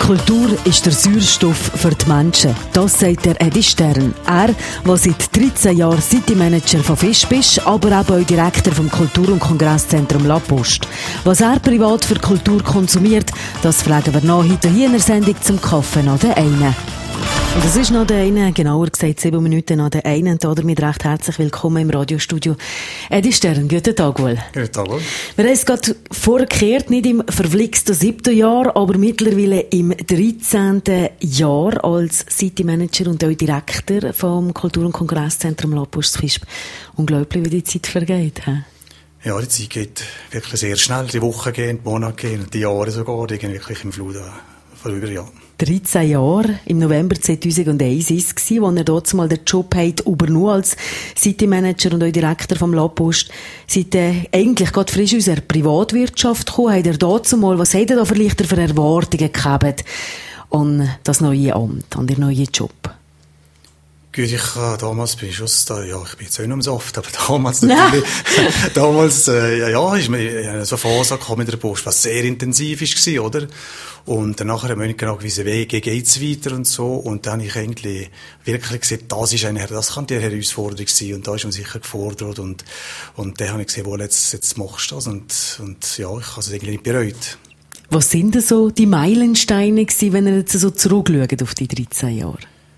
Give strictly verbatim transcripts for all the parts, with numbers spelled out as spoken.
Kultur ist der Sauerstoff für die Menschen. Das sagt der Edi Stern. Er, der seit dreizehn Jahren City-Manager von Fischb ist, aber eben auch Direktor vom Kultur- und Kongresszentrum La Poste. Was er privat für Kultur konsumiert, das fragen wir nach heute hier in der Sendung zum Kaffee nach der einen. Und es ist noch der eine, genauer gesagt sieben Minuten nach der einen. Und damit recht herzlich willkommen im Radiostudio. Edi Stern, guten Tag wohl. Guten Tag wohl. Wir haben es gerade vorgekehrt, nicht im verflixten siebten Jahr, aber mittlerweile im dreizehnten Jahr als City Manager und auch Direktor vom Kultur- und Kongresszentrum La Poste Fischb. Unglaublich, wie die Zeit vergeht. He? Ja, die Zeit geht wirklich sehr schnell. Die Wochen gehen, die Monate gehen, die Jahre sogar, die gehen wirklich im Flut vorüber, ja. dreizehn Jahre, im November zweitausendeins war es, als er dort mal den Job hat, übernommen als City Manager und auch Direktor vom La Poste. Seid ihr eigentlich gerade frisch aus der Privatwirtschaft gekommen? Habt ihr dort mal, was habt ihr da vielleicht für Erwartungen gehabt an das neue Amt, an den neuen Job? Gut, ich äh, damals bin ich schon da, ja, ich bin jetzt auch noch im Saft, aber damals natürlich, damals, äh, ja, ja, ist mir so eine Phase gekommen mit der Post, was sehr intensiv war, oder? Und danach haben wir nicht genau gewusst, wie geht's weiter und so, und dann habe ich eigentlich wirklich gesagt, das ist eine, das kann die Herausforderung sein, und da ist man sicher gefordert, und, und dann habe ich gesehen, wohl, jetzt, jetzt machst du das, und, und ja, ich habe es eigentlich nicht bereut. Was sind denn so die Meilensteine gewesen, wenn ihr jetzt so zurückschaut auf die dreizehn Jahre?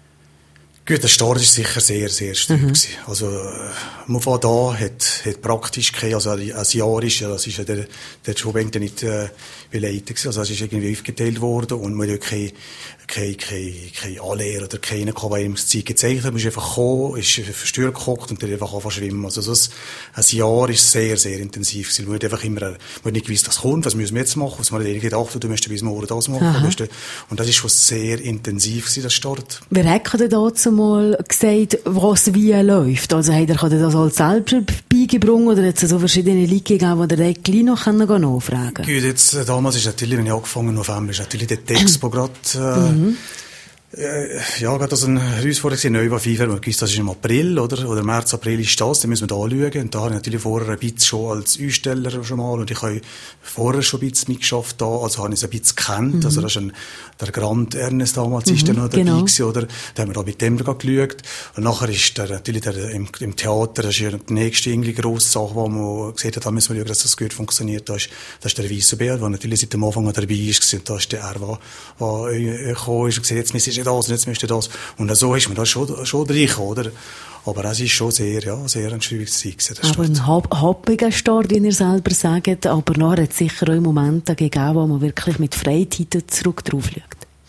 Gut, der Start war sicher sehr, sehr stark. Mhm. Also, man von da hat, hat praktisch kein, also ein Jahr ist ja, das ist ja der, der Job eigentlich nicht, äh, beleidigt gewesen. Also, es ist irgendwie aufgeteilt worden und man hat keine, keine, keine, keine Anlehrer oder keinen gehabt, der ihm das Zeit gezeigt hat. Man ist einfach gekommen, ist für Stür gehockt und dann einfach angefangen zu schwimmen. Also, das, ein Jahr ist sehr, sehr intensiv gewesen. Man hat einfach immer, man hat nicht gewusst, was kommt, was müssen wir jetzt machen, was man hat gedacht, du müsstest bis morgen das machen. Und das ist schon sehr intensiv gewesen, der Start. Wer hat denn dazu mal gesagt, was wie läuft? Also hat er das als selber beigebracht oder hat es so verschiedene Leute gegeben, die er gleich noch nachfragen können? Gut, jetzt, äh, damals ist natürlich, wenn ich angefangen habe, November, ist natürlich der Text, der gerade, äh, mhm. äh, ja, gerade so eine Herausforderung war, neu war FIFA, man gewusst, das ist im April, oder? Oder März, April ist das, dann müssen wir da anschauen. Und da habe ich natürlich vorher ein bisschen schon als Aussteller schon mal, und ich habe vorher schon ein bisschen mitgeschafft da, also habe ich es ein bisschen gekannt, mhm. also das ist ein, der Grand Ernest damals, mhm, ist der noch dabei genau. gewesen, oder? Da haben wir da mit dem geschaut. Und nachher ist der, natürlich der, im, im Theater, das ist ja die nächste irgendwie grosse Sache, wo man gesehen hat, da müssen wir schauen, dass das gut funktioniert. Da ist, das ist der Weissenbär, der natürlich seit dem Anfang dabei ist, und da ist der er, der, der gekommen ist und gesagt, jetzt müsst ihr das und jetzt müsst ihr das. Und so ist man da schon, schon reingekommen, oder? Aber es ist schon sehr, ja, sehr ein schwieriges Zeit. Aber ein happiger Start, wie ihr selber sagt, aber nachher hat es sicher auch Momente gegeben, wo man wirklich mit Freitiden zurück drauf schaut.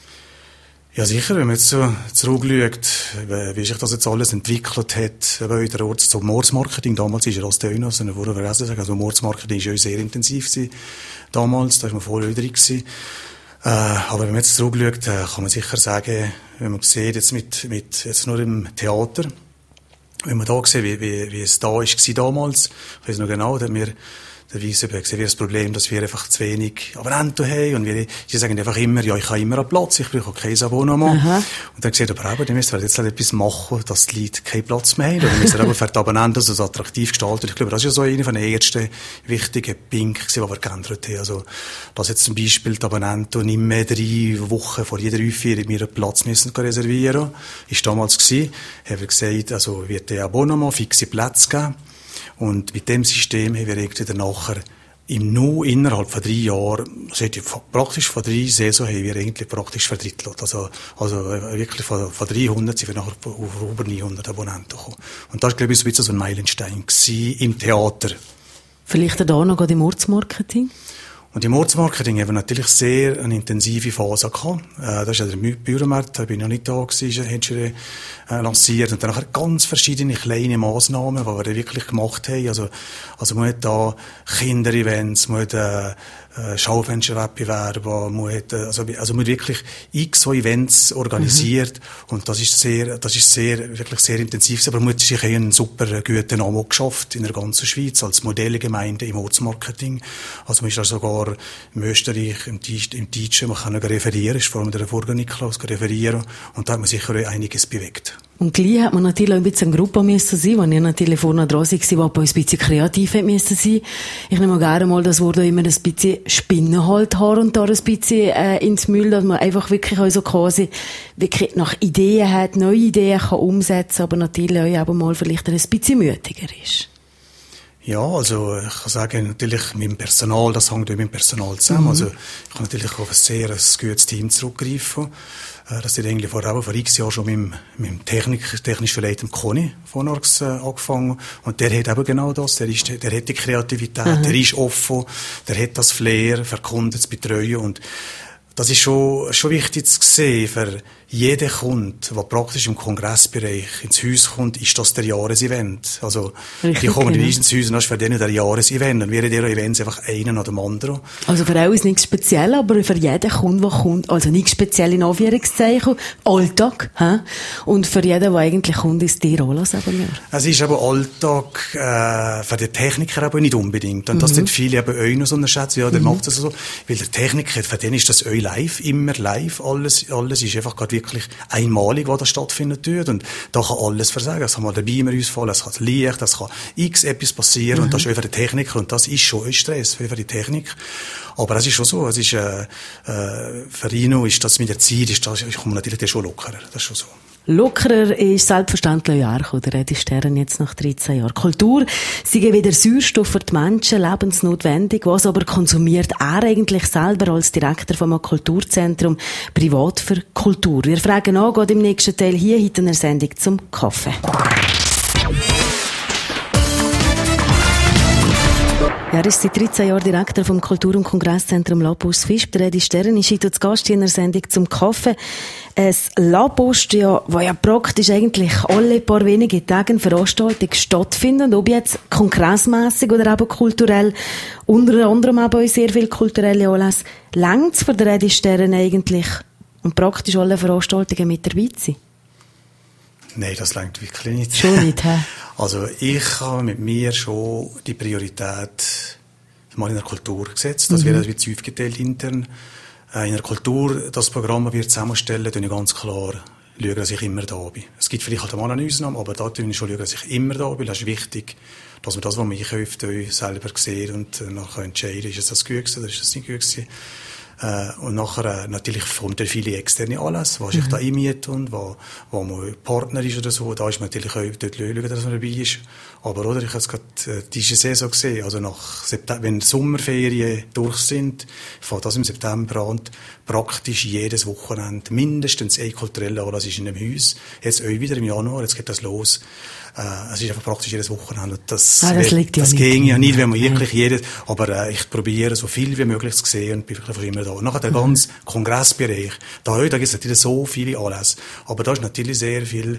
Ja, sicher, wenn man jetzt so zurückschaut, wie sich das jetzt alles entwickelt hat, bei der Ort zum Mordsmarketing, damals ist ja das der noch, so eine Vorverweise sagen, also Mordsmarketing war ja sehr intensiv gewesen, damals, da war man vorher drin gewesen. Äh, aber wenn man jetzt zurückschaut, kann man sicher sagen, wenn man sieht, jetzt mit, mit, jetzt nur im Theater, wenn man da sieht, wie, wie, wie es da war damals, ich weiß noch genau, da haben wir, der Weissenberg gesehen, wie das Problem, dass wir einfach zu wenig Abonnenten haben, und wir, sie sagen einfach immer, ja, ich habe immer einen Platz, ich brauche kein Abonnement. Aha. Und dann sieht aber auch, die müssen jetzt etwas machen, dass die Leute keinen Platz mehr haben, oder müssen aber für die Abonnenten so attraktiv gestalten. Ich glaube, das ist ja so einer von den ersten wichtigen Punkten, die wir geändert haben. Also, dass jetzt zum Beispiel die Abonnenten nicht mehr drei Wochen vor jeder Aufführung mir einen Platz müssen reservieren, ist damals gewesen, haben wir gesagt, also, wird der Abonnement fixe Plätze geben. Und mit dem System haben wir irgendwie nachher im Nu innerhalb von drei Jahren, also praktisch von drei Saison haben wir eigentlich praktisch verdrittelt. Also, also wirklich von, von dreihundert sind wir nachher auf über neunhundert Abonnenten gekommen. Und das war, glaube ich, so ein bisschen so ein Meilenstein gewesen im Theater. Vielleicht da noch gerade im Ortsmarketing? Und im Ortsmarketing haben wir natürlich sehr eine intensive Phase gehabt. Äh, das ist ja der Büromarkt, da bin ich noch nicht da gewesen, haben schon äh, lanciert. Und dann nachher ganz verschiedene kleine Massnahmen, die wir wirklich gemacht haben. Also, also man hat da Kinderevents, man hat äh, äh, Schaufensterwettbewerbe, man hat, äh, also, also man hat wirklich x so Events organisiert. Mhm. Und das ist sehr, das ist sehr, wirklich sehr intensiv. Aber man hat sich einen super guten Namen geschafft in der ganzen Schweiz als Modellgemeinde im Ortsmarketing. Also man ist da sogar im Österreich, im Deutschen, man kann referieren, ist vor allem der Vorgang Niklaus referieren, und da hat man sicher einiges bewegt. Und gleich hat man natürlich auch ein bisschen eine Gruppe müssen sein, wenn ihr natürlich vorne dran war, die ein bisschen kreativ müssen sein. Ich nehme gerne mal das Wort immer ein bisschen Spinnen halt her und da ein bisschen äh, ins Müll, dass man einfach wirklich auch so quasi wirklich nach Ideen hat, neue Ideen kann umsetzen, aber natürlich auch mal vielleicht ein bisschen mütiger ist. Ja, also ich kann sagen, natürlich mit dem Personal, das hängt mit dem Personal zusammen. Mhm. Also ich kann natürlich auf ein sehr ein gutes Team zurückgreifen. Das hat eigentlich vor, auch vor x Jahren schon mit dem, mit dem Technik, technischen Leiter Conny von Orx äh, angefangen. Und der hat eben genau das. Der, ist, der hat die Kreativität, mhm. der ist offen, der hat das Flair, für Kunden zu betreuen. Und das ist schon, schon wichtig zu sehen. Für jeden Kunden, der praktisch im Kongressbereich ins Haus kommt, ist das der Jahresevent. Also, richtig, die kommen genau. ins Haus und das ist für den der Jahresevent. Und wir haben ihre Events einfach einen oder dem anderen. Also für alle ist nichts speziell, aber für jeden Kunden, der kommt, also nichts speziell in Anführungszeichen, Alltag, hä? Und für jeden, der eigentlich kommt, ist die Rolle, sagen wir. Es ist aber Alltag, äh, für den Techniker aber nicht unbedingt. Und das sind mhm. viele eben auch noch so unterschätzen. Ja, der mhm. macht das so. Weil der Techniker, für den ist das auch live, immer live. Alles, alles ist einfach gerade wirklich einmalig, was da stattfindet tut. Und da kann alles versagen. Es kann mal der Beamer ausfallen, es kann das Licht, es kann x etwas passieren. Mhm. Und das ist auch für den Techniker. Und das ist schon ein Stress für die Technik. Aber es ist schon so. Es ist, äh, äh, für Rino ist das mit der Zeit, ist das, ich komme natürlich schon lockerer. Das ist schon so. Lockerer ist selbstverständlich auch der Edi Stern jetzt nach dreizehn Jahren. Kultur, sie geben wieder Sauerstoff für die Menschen, lebensnotwendig. Was aber konsumiert er eigentlich selber als Direktor vom Kulturzentrum privat für Kultur? Wir fragen an, geht im nächsten Teil hier heute in der Sendung zum Kaffee. Er ist seit dreizehn Jahren Direktor vom Kultur- und Kongresszentrum La Poste Visp. Der Edi Stern ist heute zu Gast in der Sendung zum Kaffee. Ein La Poste, ja, wo ja praktisch eigentlich alle paar wenige Tage Veranstaltungen stattfinden, ob jetzt kongressmässig oder eben kulturell, unter anderem aber auch sehr viel kulturelle Anlässe. Längt's für den Edi Stern eigentlich und praktisch alle Veranstaltungen mit dabei zu sein? Nein, das reicht wirklich nicht. Schon nicht, hä? Also ich habe mit mir schon die Priorität mal in der Kultur gesetzt. Das mhm. wird wie zu aufgeteilt intern. In der Kultur, das Programm, das wir zusammenstellen, tue ich ganz klar schauen, dass ich immer da bin. Es gibt vielleicht halt mal eine Ausnahme, aber da tue ich schon schauen, dass ich immer da bin. Das ist wichtig, dass man das, was man einkauft, selber sieht und nachher entscheiden, ist es das gut gewesen oder ist es nicht gut gewesen. Äh, und nachher, äh, natürlich kommt dann viele externe Anlässe, was mhm. ich da einmiete und wo, wo man Partner ist oder so. Da ist man natürlich auch dort schauen, dass man dabei ist. Aber, oder, ich habe es gerade, äh, diese Saison gesehen. Also nach September, wenn Sommerferien durch sind, fängt das im September an, praktisch jedes Wochenende mindestens ein kultureller Anlass ist in einem Haus. Jetzt auch wieder im Januar, jetzt geht das los. Äh, es ist einfach praktisch jedes Wochenende. Das, ah, das liegt ja das nicht. ging ja nicht, wenn man wirklich jedes, aber äh, ich probiere so viel wie möglich zu sehen und bin wirklich immer da. Und nachher der ganze Kongressbereich, da, da gibt es natürlich so viele Anlässe. Aber da ist natürlich sehr viel,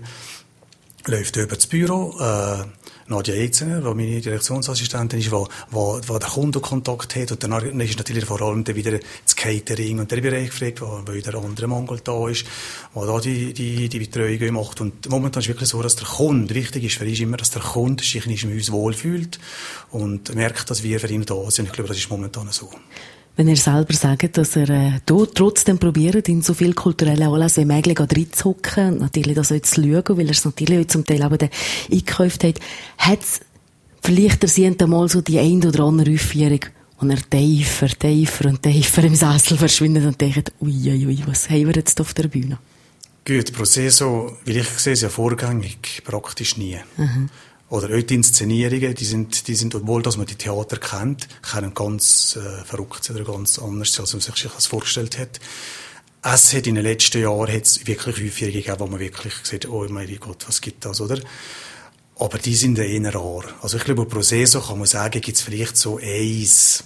läuft über das Büro, äh, Nadja Eitzener, die meine Direktionsassistentin ist, wo, wo, wo der Kundenkontakt hat. Und dann ist natürlich vor allem dann wieder das Catering und der Bereich gefragt, wo, wo wieder der andere Mangel da ist, wo da die, die, die Betreuung macht. Und momentan ist es wirklich so, dass der Kunde, wichtig ist für ihn immer, dass der Kunde sich in diesem Haus wohlfühlt und merkt, dass wir für ihn da sind. Ich glaube, das ist momentan so. Wenn er selber sagt, dass er äh, trotzdem probiert, in so viel kulturelle Anlässe wie möglich reinzuhocken und natürlich das auch zu schauen, weil er es natürlich auch zum Teil aber eingekauft hat, hat es vielleicht er sieht einmal so die ein oder andere Aufführung und er tiefer, tiefer und tiefer im Sessel verschwindet und denkt, ui, ui, ui, was haben wir jetzt auf der Bühne? Gut, Processo, weil ich sehe es ja vorgängig, praktisch nie. Mhm. Oder auch die Inszenierungen, die sind, die sind, obwohl dass man die Theater kennt, können ganz äh, verrückt sein oder ganz anders sein, als man sich das vorgestellt hat. Es hat in den letzten Jahren hat's wirklich Aufführungen gegeben, wo man wirklich sieht, oh mein Gott, was gibt das, oder? Aber die sind eher rar. Also ich glaube, Processo kann man sagen, gibt es vielleicht so eins.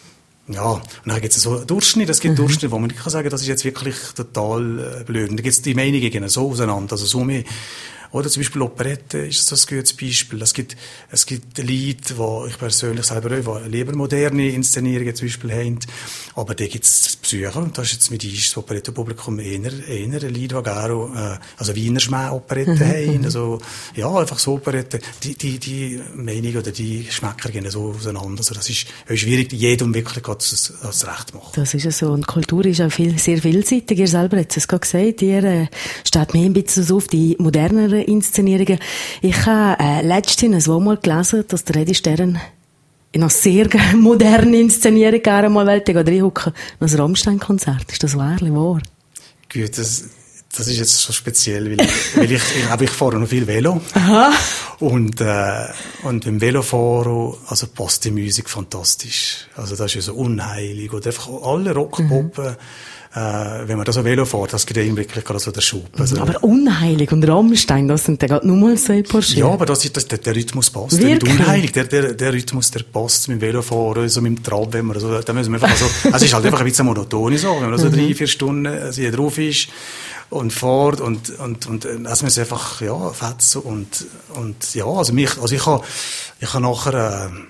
Ja, und dann gibt es so Durchschnitt, es gibt mhm. Durchschnitt, wo man nicht kann sagen, das ist jetzt wirklich total äh, blöd. Und da gibt es die Meinungen so auseinander, also so mehr. Oder zum Beispiel Operette ist das ein gutes Beispiel. Es gibt, es gibt Lieder, die ich persönlich selber auch, die lieber moderne Inszenierungen zum Beispiel haben. Aber da gibt es Psyche. Und das ist jetzt mit uns das Operettenpublikum eher, eher ein Lied, das gerne, äh, also Wiener Schmäh-Operetten mhm. haben. Also, ja, einfach so Operetten. Die, die, die Meinung oder die Geschmäcker gehen so auseinander. Also, das ist schwierig, jedem wirklich das, das Recht machen. Das ist ja so. Und Kultur ist auch viel, sehr vielseitig. Ihr selber habt es gerade gesagt. Ihr äh, steht mehr ein bisschen so auf die moderneren Inszenierungen. Ich habe äh, letztens mal gelesen, dass der Edi Stern in einer sehr modernen Inszenierung gerne mal reinhucken. Ein Rammstein-Konzert. Ist das wahrlich wahr? Gut, das, das ist jetzt schon speziell, weil ich, weil ich, ich, ich fahre noch viel Velo. Aha. Und, äh, und beim Velofahren, also passt die Musik fantastisch. Also das ist ja so unheilig. Oder einfach alle Rockpoppen. Mhm. Äh, wenn man da so Velo fährt, das gibt einem wirklich gerade so den Schub. Also, aber unheilig und Rammstein, das sind ja gerade nur mal so ein paar Schritte. Ja, aber das, das, der, der Rhythmus passt. Der nicht unheilig, der, der, der Rhythmus, der passt mit dem Velofahren, so mit dem Trab, wenn man so, da müssen wir einfach so, also es ist halt einfach ein bisschen monoton, so, wenn man so mhm. drei, vier Stunden also hier drauf ist und fährt und, und, und, also man ist einfach, ja, fetzen und, und, ja, also mich, also ich habe, ich habe nachher, äh,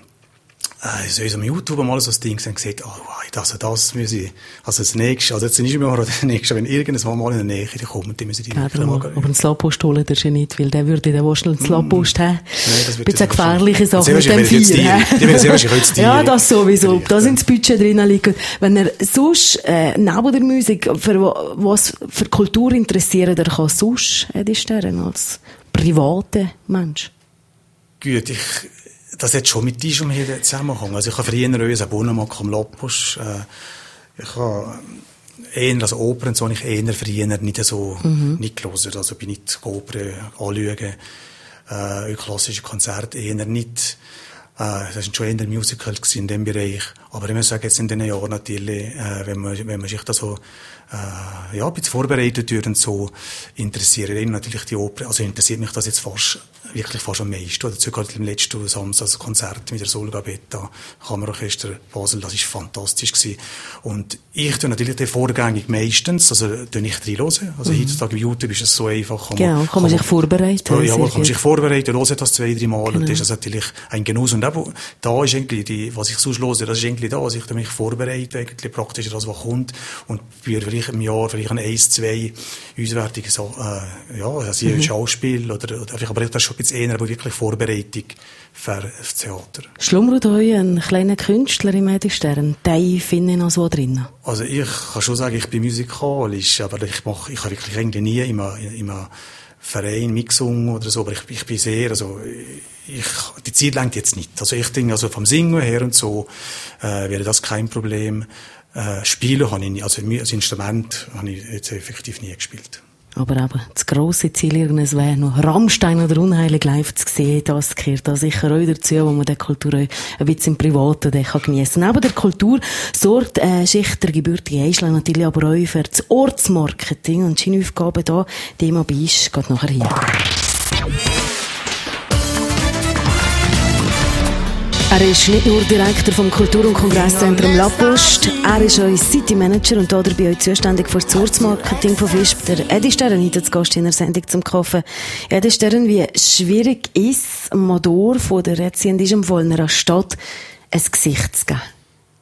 Also, ich habe auf YouTube mal so ein Ding gesehen und gesagt, oh, also das muss ich, also das nächste, also jetzt nicht mehr oder das nächste, wenn irgendwann mal in der Nähe die kommen, die müssen die ja, wirklich mal. Aber einen Slowpost holen darfst du nicht, weil der würde dann wahrscheinlich einen Slowpost mm. haben. Nein, das wird ein bisschen gefährliche Sachen mit dem Vier. Die werden sehr wahrscheinlich jetzt die. Ja, das sowieso. Da sind das Budget drin liegen. Wenn er sonst, äh, neben der Musik, für was, für Kultur interessiert, er kann sonst, Edi Stern, als privater Mensch. Gut, ich, das hat schon mit diesem hier zusammenhängen. Also ich habe früher ein Abonnement am Loppusch. Äh, ich habe eher, also Opern, so ich eher früher nicht so, mhm. nicht gehört. Also bin nicht Opern anschauen, äh, klassische Konzerte eher nicht. Äh, das sind schon eher Musicals in dem Bereich. Aber ich muss sagen, jetzt in diesen Jahren natürlich, äh, wenn man, wenn man sich da so, äh, ja, ein bisschen vorbereitet wird und so, interessiert eben natürlich die Oper, also interessiert mich das jetzt fast, wirklich fast am meisten. Oder sogar im letzten Samstag das Konzert mit der Solga Beta, Kammerorchester Basel, das ist fantastisch gewesen. Und ich tue natürlich den vorgängig meistens, also tue ich reinhören. Also mhm. heutzutage bei YouTube ist es so einfach. Kann genau, man, kann man sich vorbereiten. Ja, man kann sich vorbereiten, hören das zwei, drei Mal, genau. Und das ist natürlich ein Genuss. Und eben, da ist eigentlich die, was ich sonst höre, das ist eigentlich da, also ich mich vorbereite, eigentlich praktisch das, was kommt. Und für vielleicht im Jahr, vielleicht ein, eins, zwei Auswertungen, so, äh, ja, also mhm. ein Schauspiel oder, oder, aber das ist schon ein bisschen eher, aber wirklich Vorbereitung für das Theater. Schlummert euch ein kleiner Künstler im Edi Stern? Den finden noch so drin? Also ich kann schon sagen, ich bin musikalisch, aber ich mache, ich habe wirklich eigentlich nie immer, immer Verein mitgesungen oder so, aber ich, ich bin sehr, also ich, die Zeit lenkt jetzt nicht. Also ich denke, also vom Singen her und so äh, wäre das kein Problem. Äh, Spielen habe ich nicht, also als Instrument habe ich jetzt effektiv nie gespielt. Aber eben, das grosse Ziel irgendwas wäre noch Rammstein oder Unheilig live zu sehen, das gehört da sicher auch dazu, wo man die Kultur auch ein bisschen im Privaten geniessen kann. Neben der Kultur sorgt äh, Schicht der gebürtige Eichler natürlich aber auch für das Ortsmarketing und seine Aufgabe da, die immer bei ist, geht nachher hier. Er ist nicht nur Direktor vom Kultur- und Kongresszentrum La Poste, er ist auch City Manager und dabei auch zuständig für das Ortsmarketing von Visp. Der Edi Stern heute zu Gast in der Sendung zum Kaffee. Edi Stern, wie schwierig ist es, Modor von der jetzt in diesem Fall einer Stadt ein Gesicht zu geben?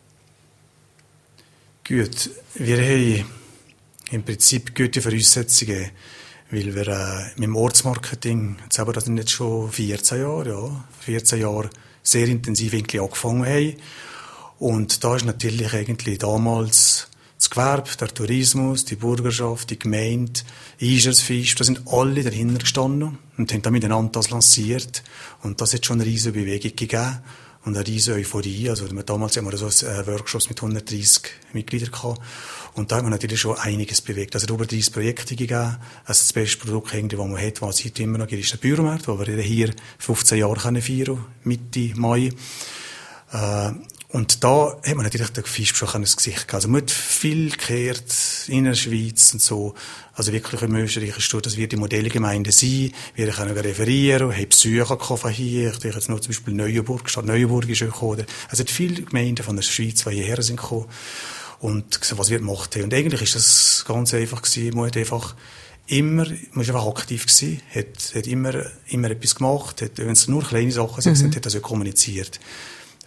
Gut, wir haben im Prinzip gute Voraussetzungen, weil wir äh, mit dem Ortsmarketing, jetzt haben wir das jetzt schon vierzehn Jahre, ja, vierzehn Jahre sehr intensiv eigentlich angefangen haben. Und da ist natürlich eigentlich damals das Gewerbe, der Tourismus, die Bürgerschaft, die Gemeinde, Eichersfisch, da sind alle dahinter gestanden und haben dann miteinander das lanciert. Und das hat schon eine riesige Bewegung gegeben und eine riesige Euphorie. Also damals haben wir so einen Workshop mit hundertdreissig Mitgliedern gehabt. Und da haben wir natürlich schon einiges bewegt. Also über dreißig Projekte gegeben. Also das beste Produkt, das man hat, was es heute immer noch gibt, ist der Büromarkt, wo wir hier fünfzehn Jahre feiern können, Mitte Mai. Äh, und da hat man natürlich den Fisch schon ein Gesicht gehabt. Also man hat viel gehört in der Schweiz und so. Also wirklich im Österreich ist es, dass wir die Modellgemeinde sind. Wir können referieren, haben Besucher von hier. Ich denke jetzt nur zum Beispiel Neuenburg, Stadt Neuenburg ist auch gekommen. Also es viele Gemeinden von der Schweiz, die hierher sind gekommen. Und was wir gemacht haben. Und eigentlich ist das ganz einfach gewesen. Man hat einfach immer, man ist einfach aktiv gewesen, hat, hat immer, immer etwas gemacht, hat, wenn es nur kleine Sachen sind, mhm. hat das ja kommuniziert.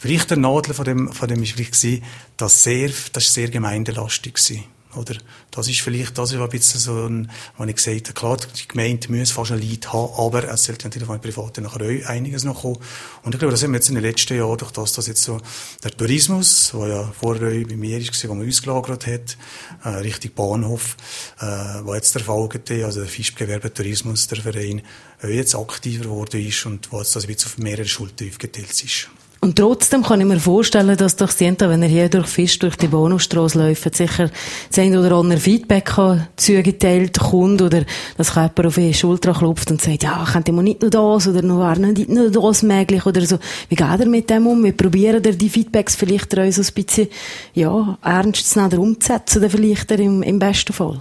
Vielleicht der Nadel von dem, von dem ist vielleicht gewesen, dass sehr, das ist sehr gemeindelastig gewesen. Oder? Das ist vielleicht, das ist ein bisschen so ein, was ich gesagt habe, klar, die Gemeinde muss fast ein Lied haben, aber es sollte natürlich von den Privaten nachher auch einiges noch kommen. Und ich glaube, das haben wir jetzt in den letzten Jahren, durch das, dass jetzt so der Tourismus, der ja vorher bei mir war, wo man ausgelagert hat, äh, Richtung Bahnhof, äh, wo jetzt der Fall gegeben, also der Fischgewerbetourismus, der Verein, auch jetzt aktiver geworden ist und wo jetzt das ein bisschen auf mehrere Schultern aufgeteilt ist. Und trotzdem kann ich mir vorstellen, dass doch Sienta, wenn er hier durch Fisch durch die Bahnhofstrasse läuft, sicher das ein oder andere Feedback zugeteilt kommt oder dass jemand auf die Schulter klopft und sagt, ja, könnte man nicht nur das oder noch wäre nicht nur das möglich oder so. Wie geht er mit dem um? Wie probieren ihr die Feedbacks vielleicht auch so ein bisschen, ja, ernst zu nehmen, umzusetzen, oder vielleicht im, im besten Fall?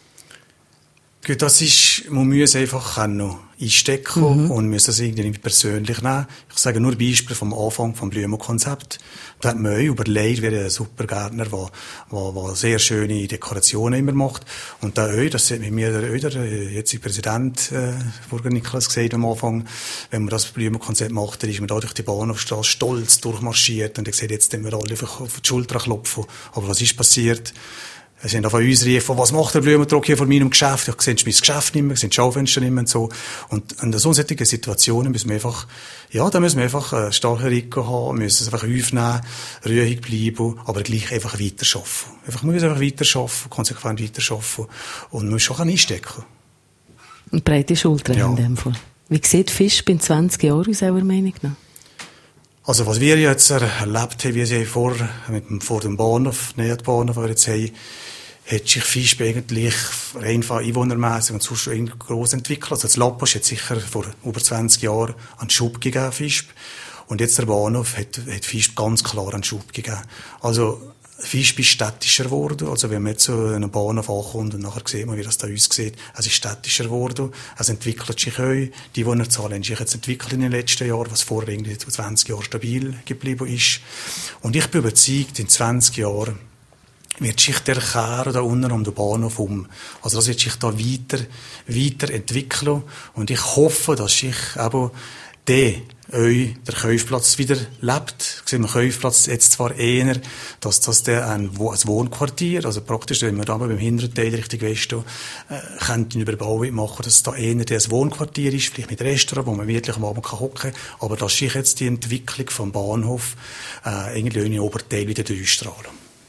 Gut, das ist, man muss einfach noch einstecken mhm. und muss das irgendwie persönlich nehmen. Ich sage nur Beispiele vom Anfang vom Blümo-Konzept. Da hat man überlegt, wie ein super Gärtner, der, der, der sehr schöne Dekorationen immer macht. Und da auch, das hat mir der, der jetzige Präsident, äh, Burger Niklas gesagt am Anfang, wenn man das Blümo-Konzept macht, dann ist man da durch die Bahnhofstrasse stolz durchmarschiert und er sagt, jetzt können wir alle auf die Schulter klopfen. Aber was ist passiert? Sie haben von uns riefen, was macht der Blumentrog hier vor meinem Geschäft? Ich sehe mein Geschäft nicht mehr, ich sehe die Schaufenster nicht mehr und so. Und in solchen Situationen müssen wir einfach, ja, da müssen wir einfach einen starken Rücken haben, müssen es einfach aufnehmen, ruhig bleiben, aber gleich einfach weiterarbeiten. Einfach, man muss einfach weiterarbeiten, konsequent weiterarbeiten und man muss schon einstecken. Und breite Schultern ja. in dem Fall. Wie sieht Fisch bei zwanzig Jahren aus eurer Meinung nach? Also, was wir jetzt erlebt haben, wie sie vor, mit dem, vor dem Bahnhof, näher dem Bahnhof, wo wir jetzt haben, hat sich Fisch eigentlich rein einwohnermässig und sonst gross entwickelt. Also, das Lapposch hat sicher vor über zwanzig Jahren einen Schub gegeben, Fisch. Und jetzt der Bahnhof hat, hat Fisch ganz klar einen Schub gegeben. Also, Fisch ist städtischer geworden. Also, wenn man jetzt so an einem Bahnhof ankommt und nachher sieht man, wie das da aussieht, es ist städtischer geworden. Es entwickelt sich auch. Die Einwohnerzahlen haben sich jetzt entwickelt in den letzten Jahren, was vorher irgendwie zwanzig Jahre stabil geblieben ist. Und ich bin überzeugt, in zwanzig Jahren wird sich der Kern da unten um den Bahnhof um. Also, das wird sich da weiter, weiter entwickeln. Und ich hoffe, dass sich eben der, euch, der Kaufplatz wieder lebt. Sehen wir Kaufplatz jetzt zwar eher, dass das der ein, ein Wohnquartier, also praktisch, wenn wir da beim hinteren Teil Richtung Westen, äh, könnten eine Überbauung machen, dass es da eher der ein Wohnquartier ist, vielleicht mit Restaurant, wo man wirklich am Abend hocken kann. Aber dass sich jetzt die Entwicklung vom Bahnhof, äh, irgendwie in den Oberteil wieder durchstrahlen.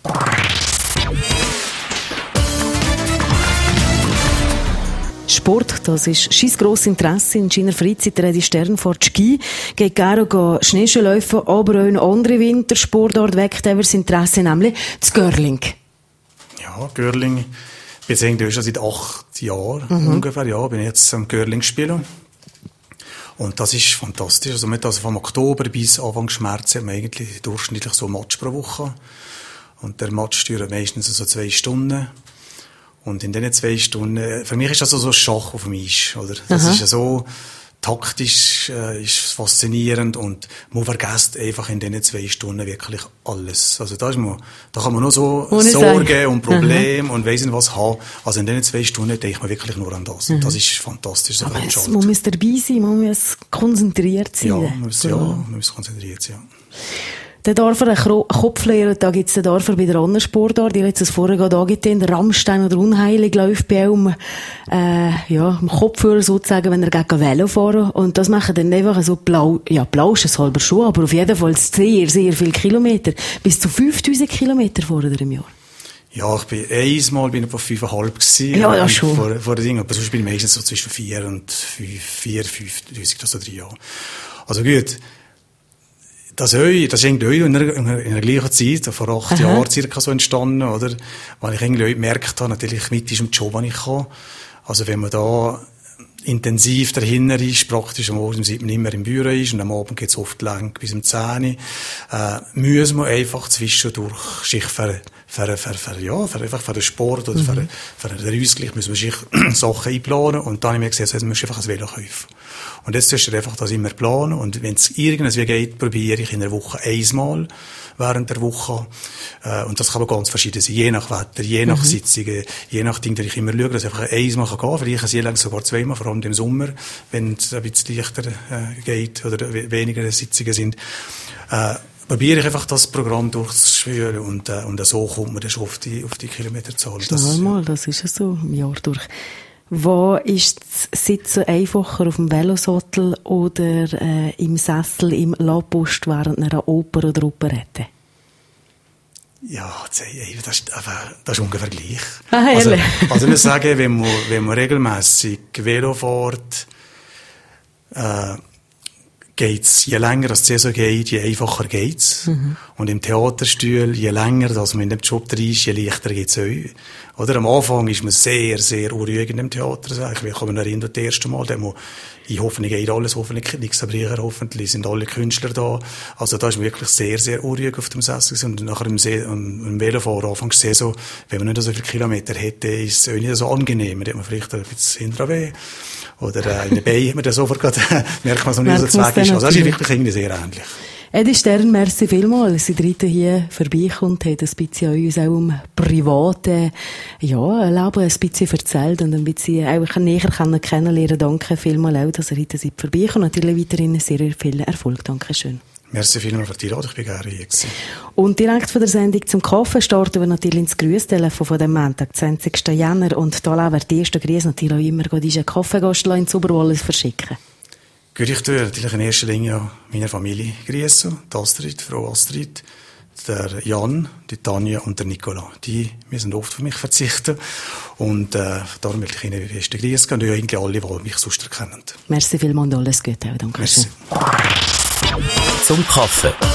Sport, das ist sein grosses Interesse. In seiner Freizeit der Edi Stern fährt Ski, geht gerne Schneeschuhlaufen, aber auch eine andere Wintersportart weckt er das Interesse, nämlich das Görling. Ja, Görling. Ich bin jetzt eigentlich schon seit acht Jahren mhm. ungefähr, ja, bin ich jetzt am Görling spielen. Und das ist fantastisch. Also mit, also vom Oktober bis Anfang März hat man eigentlich durchschnittlich so ein Match pro Woche. Und der Match dauert meistens so zwei Stunden. Und in diesen zwei Stunden, für mich ist das also so ein Schach auf dem Eis, oder? Das Aha. ist ja so taktisch, äh, ist faszinierend und man vergisst einfach in diesen zwei Stunden wirklich alles. Also da ist man, da kann man nur so Ohne Sorgen sein. und Probleme Aha. und weiss nicht was haben. Also in diesen zwei Stunden denkt man wirklich nur an das. Und das ist fantastisch. So Aber es, man muss dabei sein, man muss konzentriert sein. Ja, man muss, ja, man muss konzentriert sein, ja. Der Dorfer, ein Kopflehrer, da gibt's den Dorfer bei der anderen Sportart. Ich habe jetzt das vorher gerade angetan, der Rammstein oder Unheilig läuft bei ihm, äh, ja, am Kopfhörer sozusagen, wenn er gegen Velo fahren. Und das machen dann einfach so blau, ja, blau ist es halber schon, aber auf jeden Fall sehr, sehr viele Kilometer. Bis zu fünftausend Kilometer fahren im Jahr. Ja, ich bin, einmal bin ich bei fünfeinhalb gewesen. Ja, ja, schon. Vor, vor der Ding. Aber sonst bin ich meistens so zwischen vier und fünf, vier, fünftausend, also drei Jahre. Also gut. Das auch, das ist irgendwie auch in der, in der gleichen Zeit, vor acht Aha. Jahren circa so entstanden, oder? Weil ich irgendwie auch gemerkt habe, natürlich mit diesem Job, den ich habe. Also wenn man da intensiv dahinter ist, praktisch am Morgen um sieben immer im Büro ist und am Abend geht's oft lang bis um zehn, äh, muss man einfach zwischendurch sich für, für, für, für, ja, für, einfach für den Sport oder mhm. für, für den Ausgleich müssen wir sich Sachen einplanen und dann habe ich mir gesagt, also, musst du einfach ein Velo kaufen. Und jetzt sollst du einfach das immer planen und wenn es irgendwie geht, probiere ich in der Woche einmal während der Woche. Äh, und das kann aber ganz verschieden sein, je nach Wetter, je nach mhm. Sitzungen, je nach Ding, dass ich immer schaue, dass ich einfach einmal gehen kann, vielleicht sehr lang sogar zweimal, vor allem im Sommer, wenn es ein bisschen leichter äh, geht oder weniger Sitzungen sind. Äh, probiere ich einfach das Programm durchzuführen und, äh, und so kommt man dann schon auf die, auf die Kilometerzahl. Das, mal, das ist ja so im Jahr durch. Wo ist das Sitzen einfacher, auf dem Velosattel oder äh, im Sessel im Lapost während einer Oper oder Operette? Ja, das ist, das ist ungefähr gleich. Ah, also, also ich muss sagen, wenn man, wenn man regelmässig Velo fährt, äh, geht's, je länger das die Saison geht, je einfacher geht's. Mhm. Und im Theaterstuhl, je länger, dass man in dem Job drin ist, je leichter geht's euch. Oder am Anfang ist man sehr, sehr unruhig in dem Theater. Ich kann mich erinnern, das erste Mal, da man, ich hoffe, geht alles, hoffentlich nichts zerbrechen, hoffentlich sind alle Künstler da. Also da ist man wirklich sehr, sehr unruhig auf dem Sessel. Und nachher im, See, im Velofahren, anfangs Saison, wenn man nicht so viele Kilometer hätte, ist es auch nicht so angenehm. Da hat man vielleicht ein bisschen hinterher weh. Oder äh, in den Beinen hat man dann sofort gerade, merkt man, so nicht so zweck ist. Also das ist wirklich irgendwie sehr ähnlich. Edi Stern, merci vielmals, dass Sie hier vorbeikommt, hat ein bisschen an uns auch um private, ja, Leben ein bisschen erzählt und ein bisschen auch näher kennenlernen. Danke vielmals auch, dass ihr heute seid vorbeikommt. Natürlich weiterhin sehr viel Erfolg. Dankeschön. Merci vielmals für die Einladung, ich bin gerne hier gewesen. Und direkt von der Sendung zum Kaffee starten wir natürlich ins Grüßtelefon von dem Montag, zwanzigsten Jänner. Und da werden die ersten Grüße natürlich auch immer diesen Kaffeegast in Zuberwallis verschicken. Gut, ich tue natürlich in erster Linie meiner Familie grüßen. Die Astrid, Frau Astrid, der Jan, die Tanja und der Nicola. Die müssen oft auf mich verzichten. Und äh, darum will ich Ihnen die besten Grüße geben. Und ja, irgendwie alle, die mich sonst erkennen. Merci vielmals und alles Gute. Danke schön. Zum Kaffee.